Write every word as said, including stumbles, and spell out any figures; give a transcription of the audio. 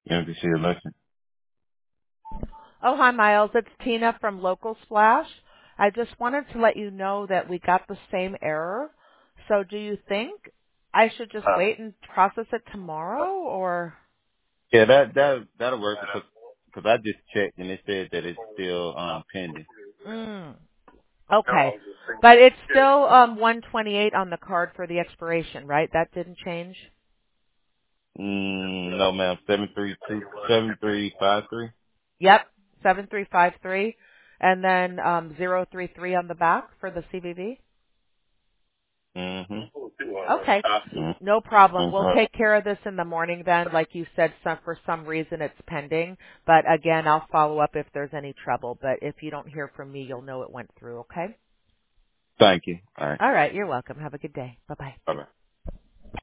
Empty Shield Luncheon. Oh, hi, Miles. It's Tina from Local Splash. I just wanted to let you know that we got the same error. So do you think I should just wait and process it tomorrow, or? Yeah, that that that'll work because cause I just checked and it said that it's still um pending. Mm, okay. But it's still um one twenty-eight on the card for the expiration, right? That didn't change? Mm, no, ma'am. Seven three two seven three five three. Yep, seven three five three. And then um zero three three on the back for the C V V? Mhm. Okay. Mhm. No problem. We'll Mhm. take care of this in the morning then. Like you said, some, for some reason it's pending. But again, I'll follow up if there's any trouble. But if you don't hear from me, you'll know it went through, okay? Thank you. All right. All right. You're welcome. Have a good day. Bye-bye. Bye bye.